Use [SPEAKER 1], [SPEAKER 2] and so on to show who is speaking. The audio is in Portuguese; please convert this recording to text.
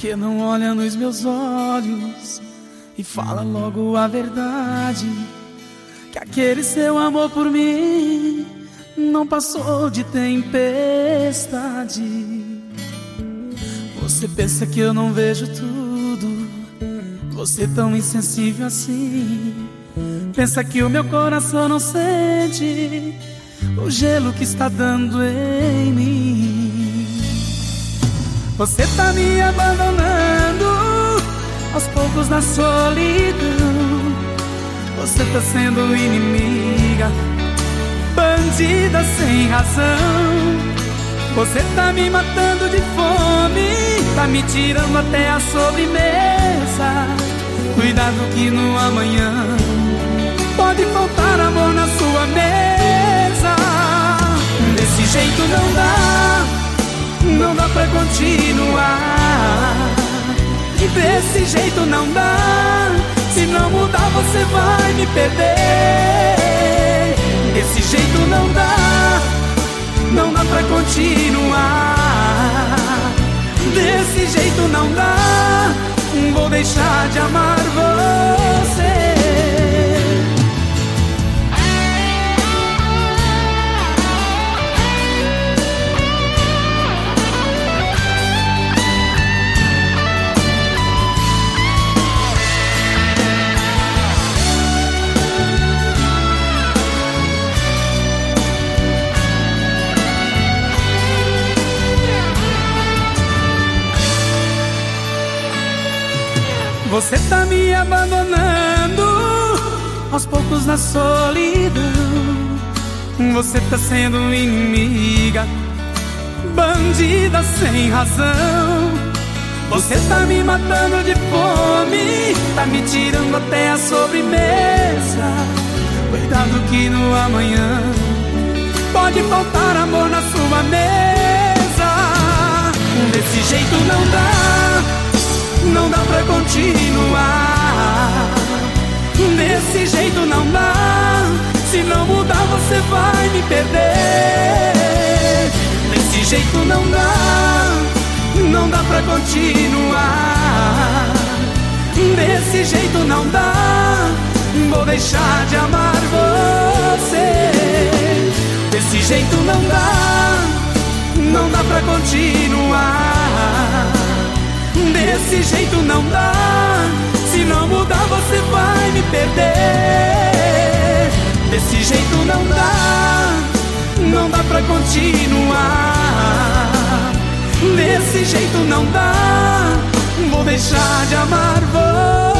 [SPEAKER 1] que não olha nos meus olhos e fala logo a verdade? Que aquele seu amor por mim não passou de tempestade. Você pensa que eu não vejo tudo, você tão insensível assim. Pensa que o meu coração não sente o gelo que está dando em mim. Você tá me abandonando aos poucos na solidão. Você tá sendo inimiga, bandida sem razão. Você tá me matando de fome, tá me tirando até a sobremesa. Cuidado que no amanhã pode faltar amor na sua mesa. Desse jeito não dá, não dá pra continuar. Desse jeito não dá, se não mudar você vai me perder. Desse jeito não dá, não dá pra continuar. Desse jeito não dá, vou deixar de amar você. Você tá me abandonando aos poucos na solidão. Você tá sendo inimiga, bandida sem razão. Você tá me matando de fome, tá me tirando até a sobremesa. Cuidado que no amanhã pode faltar amor na sua mesa. Desse jeito não dá, não dá pra continuar. Desse jeito não dá, se não mudar você vai me perder. Desse jeito não dá, não dá pra continuar. Desse jeito não dá, vou deixar de amar você. Desse jeito não dá, não dá pra continuar. Desse jeito não dá, se não mudar você vai me perder. Desse jeito não dá, não dá pra continuar. Desse jeito não dá, vou deixar de amar você.